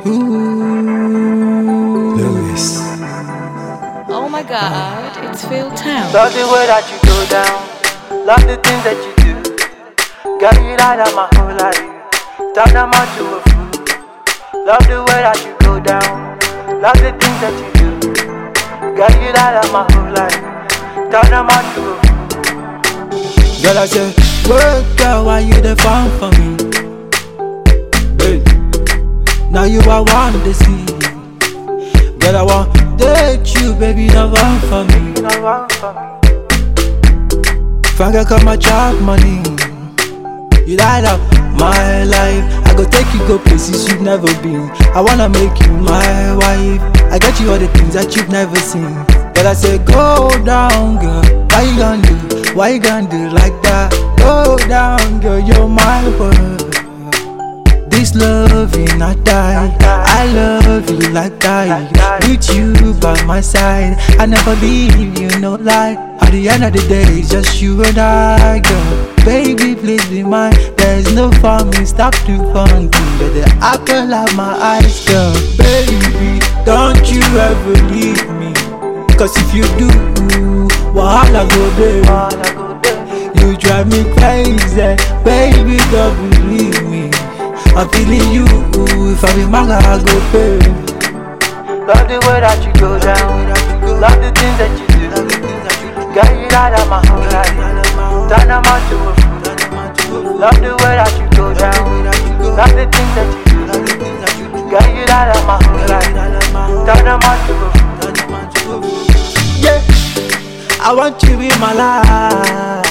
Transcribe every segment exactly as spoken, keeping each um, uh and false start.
Ooh, Lewis. Oh my God, it's Phil Town. Love the way that you go down. Love the things that you do. Got you right out my whole life. Turn them out to a fool. Love the way that you go down. Love the things that you do. Got you right out my whole life. Turn them out to a fool. Girl, I say, work girl, why you the fun for me? Hey. Now you are one to see. Girl, I want date you, baby, no one for me. No one for me. If I can come my job money, you light up my life. I go take you go places you've never been. I wanna make you my wife. I get you all the things that you've never seen. Girl, I say go down, girl. Why you gonna do? Why you gonna do like that? Go down, girl, you're my world. This love will not die. I love you like that. With you by my side, I never leave you, no lie. At the end of the day, it's just you and I, girl. Baby, please be mine. There's no for me, stop to fun. You're the apple of my eyes, girl. Baby, don't you ever leave me. Cause if you do, wahala go there. You drive me crazy, baby, don't believe me. I'm feeling you, if I be manga, I go pay. Love the way that you go down. Love the things that you do. Got you right out my whole life. Turn them out to a fool. Love the way that you go down. Love the things that you do. Got you right out my whole life. Turn them out to a fool. Yeah, I want you in my life.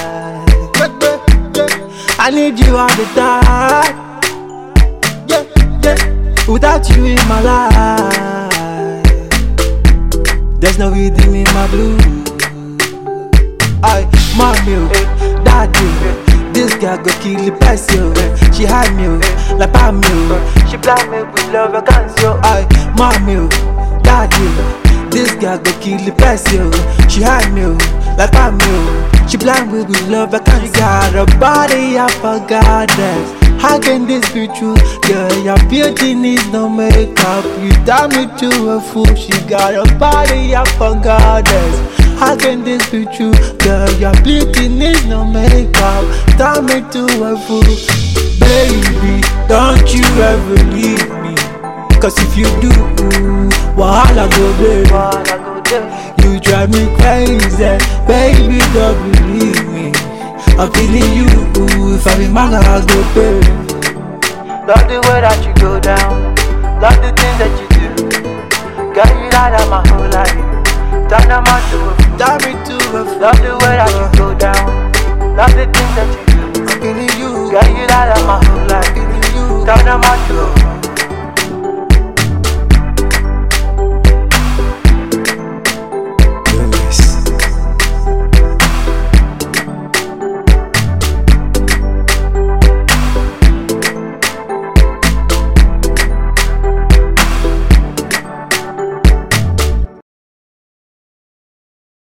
I need you all the time. Yeah, yeah. Without you in my life, there's no rhythm in my blues. I, mommy, daddy, this girl go kill the best, yo. She hide me, like palm me. She blind me with love, I can't show. I, mommy, daddy, this girl go kill the best, yo. She hide me, like palm me. She blind me with love, I can't. She got a body of a goddess. How can this be true? Girl, your beauty needs no makeup. You damn me to a fool. She got a body of a goddess. How can this be true? Girl, your beauty needs no makeup. Damn me to a fool. Baby, don't you ever leave me. Cause if you do, wahala go there. You drive me crazy, baby, don't believe me. I'm feeling you, if I be manga, I go pay. Love the way that you go down. Love the things that you do. Got you right out my whole life. Turn them out to a fool. Turn me to a fool. Love the way that you go down. Love the things that you do. I'm feeling you. Got you right out my whole life. I'm feeling you. Turn them out to a fool.